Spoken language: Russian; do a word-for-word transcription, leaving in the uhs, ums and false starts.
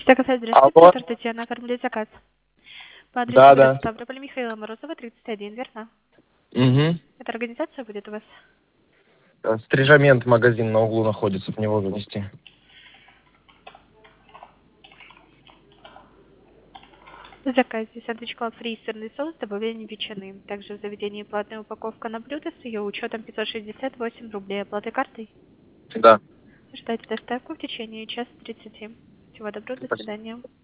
Заказать, здравствуйте, Алло. доктор Татьяна, оформлять заказ. По адресу Да, город да. Ставрополь, Михаила Морозова, тридцать один, верно? Угу. Эта организация будет у вас? Стрижамент магазин на углу находится, в него занести. В заказе сэндвич клаб фри сырный соус с добавлением ветчины. Также в заведении платная упаковка на блюдо с ее учетом пятьсот шестьдесят восемь рублей. Оплаты картой? Да. Ждать доставку в течение часа тридцати. Всего доброго, до Спасибо. свидания.